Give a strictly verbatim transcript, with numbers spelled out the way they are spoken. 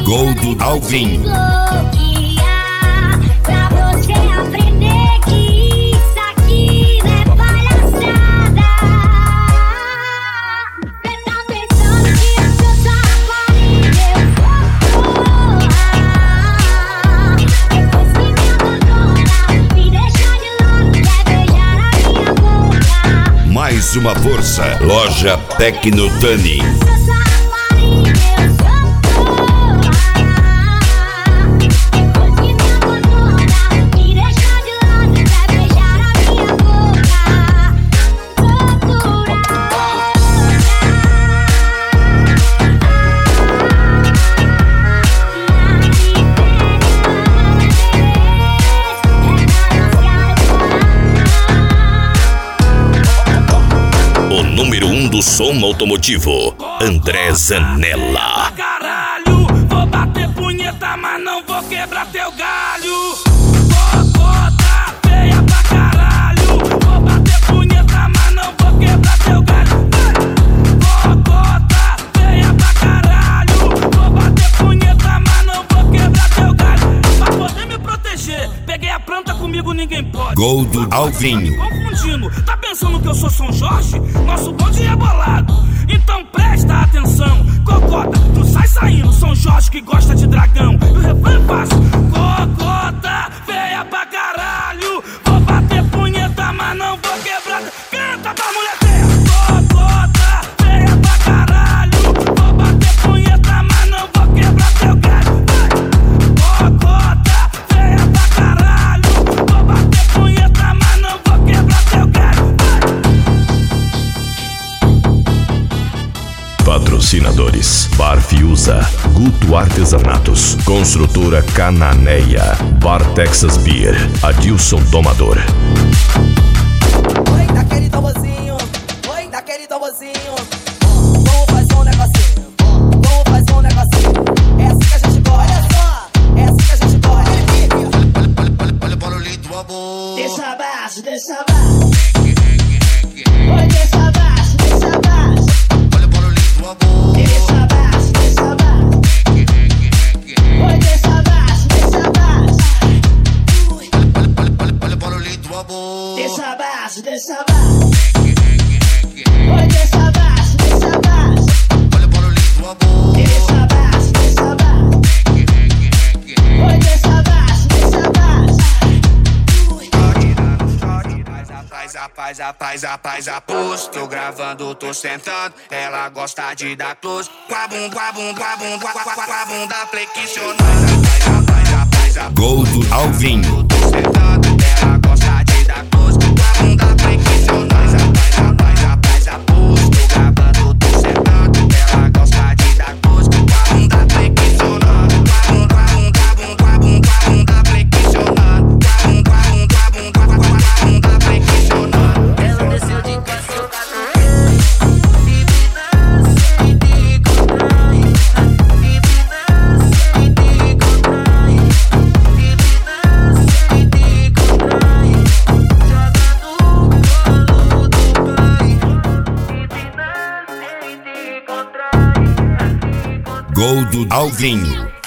Gol do Alvinho. Pra você aprender que isso aqui não é palhaçada. Cê tá pensando que eu sou safadinho, eu sou porra. Depois que me abandona, me deixa de lado, quer beijar a minha boca. Mais uma força, Loja Tecnotani. O número um do som automotivo, André Zanella. Caralho, vou bater punheta, mas não vou quebrar teu galho. Cocota feia pra caralho, vou bater punheta, mas não vou quebrar teu galho. Cocota feia pra caralho, vou bater punheta, mas não vou quebrar teu galho. Pra poder me proteger, peguei a planta, comigo ninguém pode. Gol do Alvinho. Confundindo, tá pensando que eu sou São Jorge? Nosso bonde é bolado, então presta atenção. Cocota, tu sai saindo, São Jorge que gosta de dragão. E o refrão é fácil, cocota feia pra caralho, vou bater punheta, mas não vou quebrar. Canta pra mulher feia. Cocota feia pra caralho, vou bater punheta, mas não vou quebrar teu galho. Cocota feia pra caralho, vou bater punheta, mas não vou quebrar teu galho. Patrocinadores: Bar Fiuza, Guto Artesanatos, Construtora Cananeia, Bar Texas Beer, Adilson Domador. Oi, daquele tamborzinho, oi, daquele tamborzinho. Vamos fazer um negocinho, vamos fazer um negocinho. É assim que a gente gosta, olha só, é assim que a gente gosta. Olha para o lindo amor. Deixa abaixo, deixa abaixo. Oi, deixa abaixo, deixa abaixo. Olha para o lindo amor. Deixa abaixo, deixa abaixo. Oi, deixa abaixo, deixa abaixo. Olha para o lindo amor. Deixa abaixo, deixa abaixo. Oi, deixa abaixo, deixa abaixo. Olha para o lindo amor. Deixa abaixo, deixa abaixo. Oi, deixa abaixo, deixa abaixo. Faz a paz, a paz, a paz, a pose. Tô gravando, tô sentando. Ela gosta de dar close. Com a bunda, com a bunda, com a bunda, com a bunda flexionando. Faz a paz, a paz, a paz. Gol do Alvinho. Tô sentando, ela gosta de dar close. Com a bunda flexionando. Faz a paz, a paz, a paz, a pose. Tô gravando, tô sentando. Ela gosta de dar close. Com a bunda flexionando. Com a bunda, com a bunda, com a bunda, com a bunda flexionando. Com a bunda, com a bunda, com a bunda, com a bunda flexionando. Ela desceu de caceta. Divina, sem te contrai. Divina, sem te contrai. Divina, sem te contrai. Joga no colo do pai. Divina, sem te contrai. Gol do Alvinho.